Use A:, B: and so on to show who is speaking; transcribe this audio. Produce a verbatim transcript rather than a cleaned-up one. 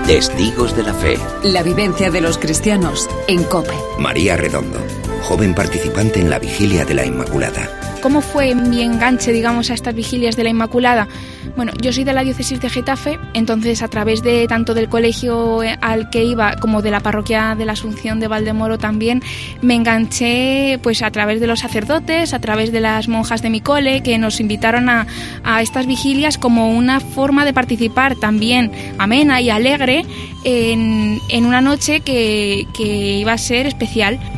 A: Testigos de la fe.
B: La vivencia de los cristianos en COPE.
A: María Redondo, joven participante en la Vigilia de la Inmaculada.
C: ¿Cómo fue mi enganche, digamos, a estas vigilias de la Inmaculada? Bueno, yo soy de la diócesis de Getafe, entonces a través de tanto del colegio al que iba como de la parroquia de la Asunción de Valdemoro también, me enganché pues a través de los sacerdotes, a través de las monjas de mi cole, que nos invitaron a, a estas vigilias como una forma de participar también amena y alegre en, en una noche que, que iba a ser especial.